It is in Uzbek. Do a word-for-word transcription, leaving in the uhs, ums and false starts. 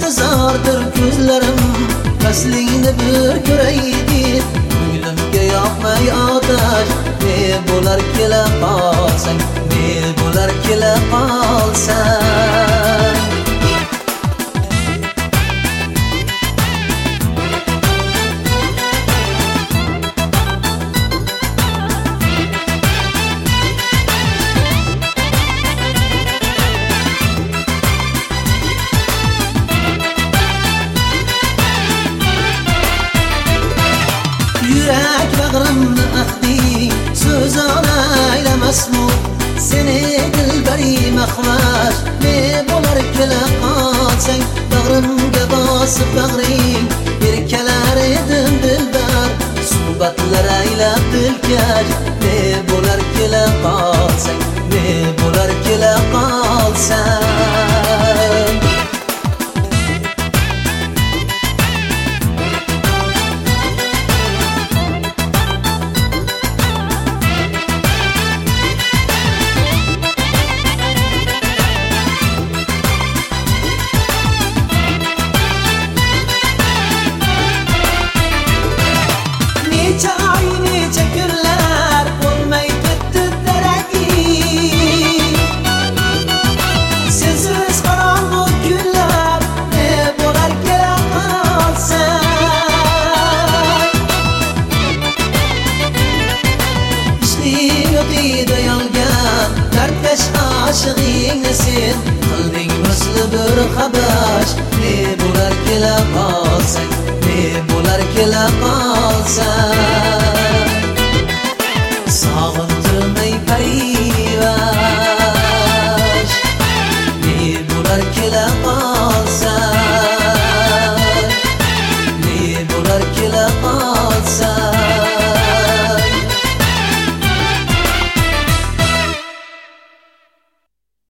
Mezardır gözlerim Faslingni bir ko'raydi Ko'nglimga yoqmay otash Ne bo'lar kela qolsang Ne bo'lar kela qolsang Yürek bağrımda ahdi Sözana eylemasmu Seni dilberi mahvaş Ne bo'lar kela qolsang Bağrımga bosib bağring Bir kelar edim dilbar Suhbatlar aylab dilkash Ne bo'lar kela qolsang Ne bo'lar kela qolsang Aşığını sen Kıldın misli bir habaş Ne bo'lar kela qolsang Ne bo'lar kela qolsang